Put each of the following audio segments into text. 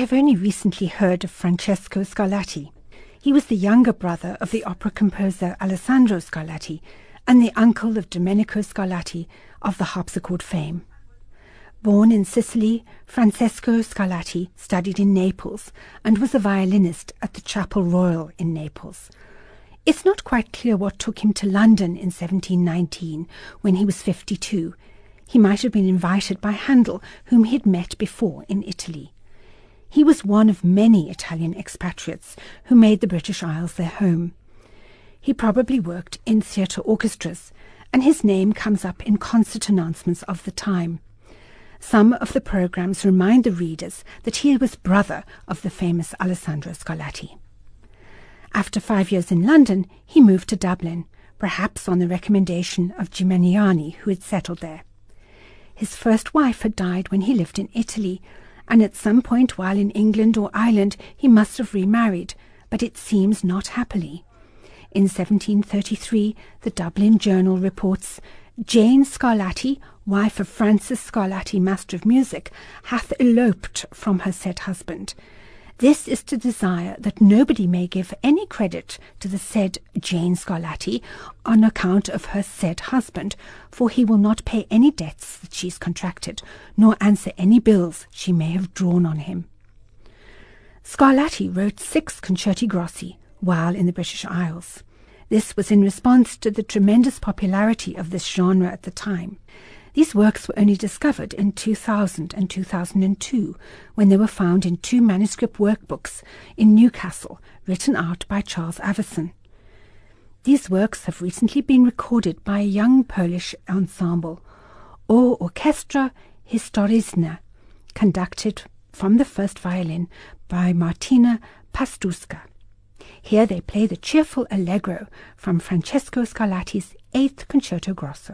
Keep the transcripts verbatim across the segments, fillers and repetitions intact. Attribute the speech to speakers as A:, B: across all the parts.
A: have only recently heard of Francesco Scarlatti. He was the younger brother of the opera composer Alessandro Scarlatti and the uncle of Domenico Scarlatti of the harpsichord fame. Born in Sicily, Francesco Scarlatti studied in Naples and was a violinist at the Chapel Royal in Naples. It's not quite clear what took him to London in seventeen nineteen, when he was fifty-two. He might have been invited by Handel, whom he had met before in Italy. He was one of many Italian expatriates who made the British Isles their home. He probably worked in theatre orchestras, and his name comes up in concert announcements of the time. Some of the programs remind the readers that he was brother of the famous Alessandro Scarlatti. After five years in London, he moved to Dublin, perhaps on the recommendation of Gimignani, who had settled there. His first wife had died when he lived in Italy, and at some point while in England or Ireland he must have remarried, but it seems not happily. In seventeen thirty-three, the Dublin Journal reports, "Jane Scarlatti, wife of Francis Scarlatti, Master of Music, hath eloped from her said husband. This is to desire that nobody may give any credit to the said Jane Scarlatti on account of her said husband, for he will not pay any debts that she's contracted, nor answer any bills she may have drawn on him." Scarlatti wrote six concerti grossi while in the British Isles. This was in response to the tremendous popularity of this genre at the time. These works were only discovered in two thousand and two thousand two, when they were found in two manuscript workbooks in Newcastle, written out by Charles Avison. These works have recently been recorded by a young Polish ensemble, O Orchestra Historyczne, conducted from the first violin by Martina Pastuska. Here they play the cheerful allegro from Francesco Scarlatti's Eighth Concerto Grosso.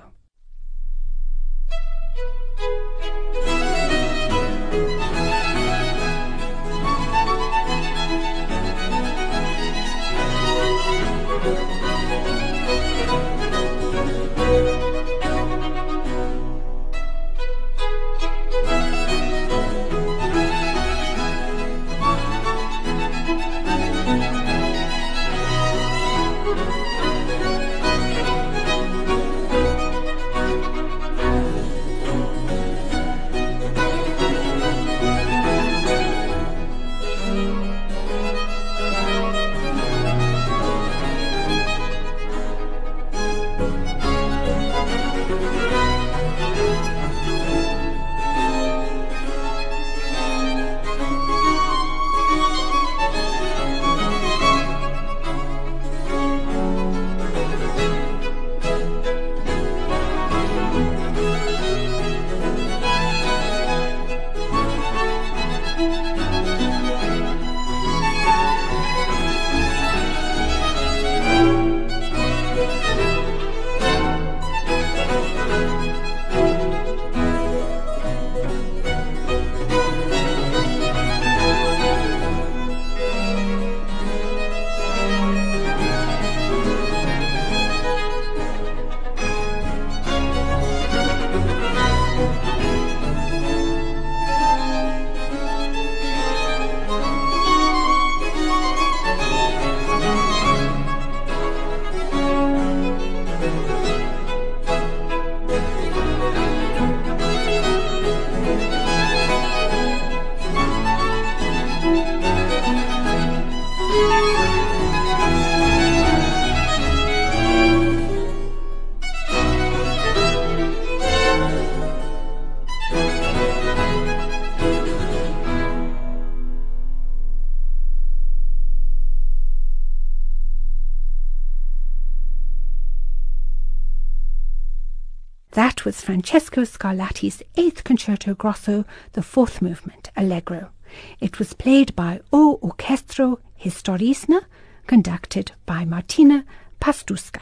A: That was Francesco Scarlatti's Eighth Concerto Grosso, the fourth movement, Allegro. It was played by O Orchestra Historyczne, conducted by Martina Pastuska.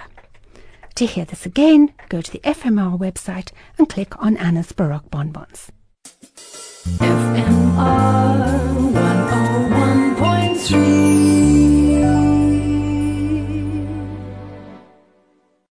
A: To hear this again, go to the F M R website and click on Anna's Baroque Bonbons. F M R